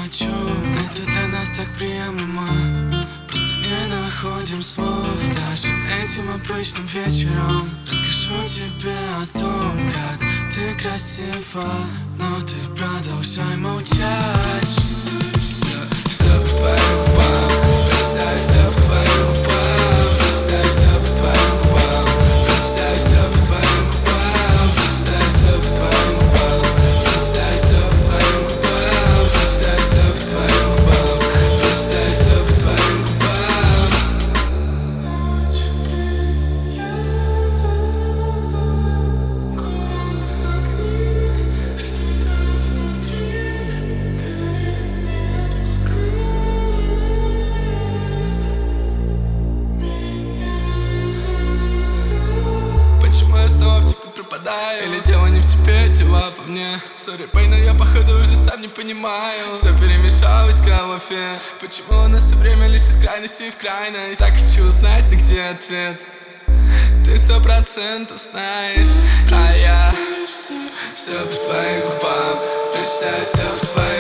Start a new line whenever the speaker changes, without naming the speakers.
о чем это для нас так приемлемо. Просто не находим слов даже этим обычным вечером. Расскажу тебе о том, как ты красива, но ты продолжай молчать. Все по твоим губам, представь, все по твоим губам, представь, все по твоим губам, представь, все по твоим губам, представь, все по твоим губам, представь, все по твоим губам, представь, все по твоим губам, представь, все по твоим губам. Ночь, ты, я, город огни, что-то внутри горит, не отпускай меня. Почему я снова в тебе пропадаю? Или дело не в тебе, дела во мне? Сори, бэй, но я походу уже сам не понимаю. Все перемешалось в голове. Почему у нас все время лишь из крайности в крайность? Так хочу узнать, но где ответ? Ты 100% знаешь, а я все по твоим губам, представь, все по твоим